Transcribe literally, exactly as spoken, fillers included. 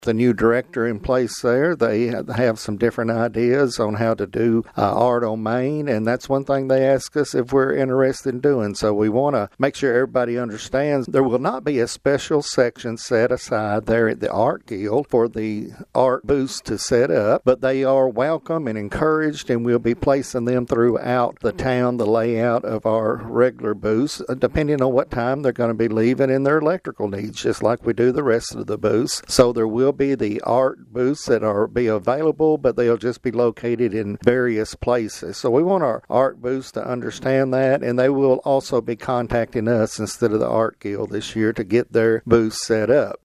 the new director in place there. They have some different ideas on how to do uh, art on Main, and that's one thing they ask us if we're interested in doing. So we want to make sure everybody understands there will not be a special section set aside there at the Art Guild for the art booths to set up, but they are welcome and encouraged, and we'll be placing them throughout the town, the layout of our regular booths, depending on what time they're going to be leaving and their electrical needs, just like we do the rest of the booths. So there will be the art booths that are be available, but they'll just be located in various places. So we want our art booths to understand that, and they will also be contacting us instead of the Art Guild this year to get their booths set up.